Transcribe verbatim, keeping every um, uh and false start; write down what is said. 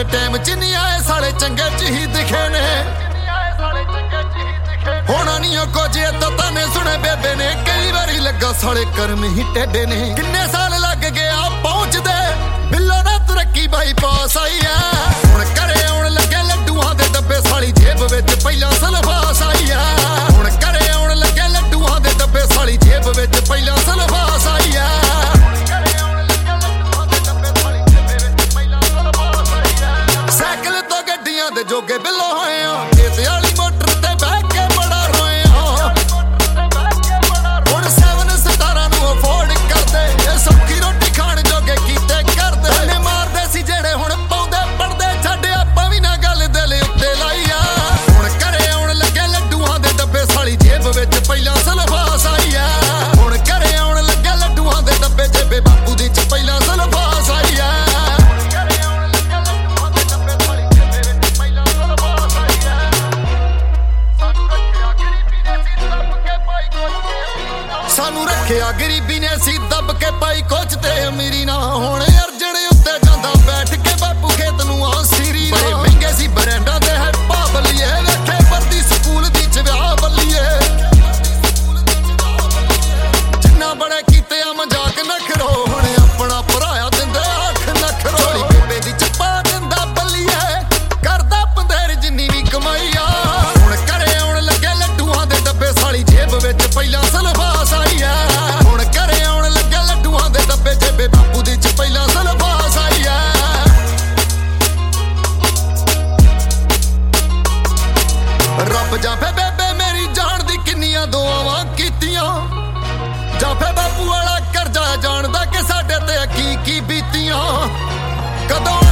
time च नहीं आए साले चंगे च ही दिखे ने होना नहीं कुछ तो ताने सुने बेबे ने कई बारी लगा साले कर्म ही टेढ़े ने किन्ने साल लग गया पहुंचदे बिल्लो ना तरक्की बाई पास आई है हुण घरे आउण लगे लड्डूआं दे डब्बे साली जेब विच पहिला सलफास आई है हुण घरे आउण लगे लड्डूआं दे डब्बे साली जेब विच पहिला सलफास आई है साइकिल तो गड्डियां दे जोगे बिल्लो होए आ खेत वाली मोटर ते बैठ के बड़ा रोए आ हुण सेवन सतारा नूं अफोर्ड करदे ए सौखी रोटी खाण जोगे कीते करदे ने मारदे सी जेड़े हुण पाउंदे पड़दे छड्ड आपां भी ना गल दिल उत्ते लाई आ हुण घरे आउण लगे लड्डूआं दे डब्बे साली जेब विच पहिला सलफास आई आ हुण घरे आउण लगे लड्डूआं दे डब्बे जेबे बापू दी च पहिला सलफास आई आ सानू रखिया गरीबी ने सी दब के पाई कुछ ते अमीरी ना होने अर्जन उत्ते जांदा बैठ के बापू खेत नूं आ सीरी बड़े महंगे सी ब्रांडां दे है पाबलिए रखे परदी स्कूल दी च विआह बल्लिए जिन्ना बड़े कीते आ मजाक नखरो हुण अपना भराया दिंदे आख नखरो चोली बेबे दी चप्पा दिंदा बल्लिए करदा पंदेर जिन्नी भी कमाई आ हुण घरे आउण लगे लड्डूआं दे डब्बे साली जेब विच पहिला सलफास आई आ हुण घरे आउण लगे लड्डूआं दे डब्बे जेबे बापू दी च पहिला सलफास आई आ रब जाफे बेबे मेरी जान दी किन्नियां दुआवां कीतियां जाफे बापू वाला करजा जानदा कि साडे ते की की बीतियां कदों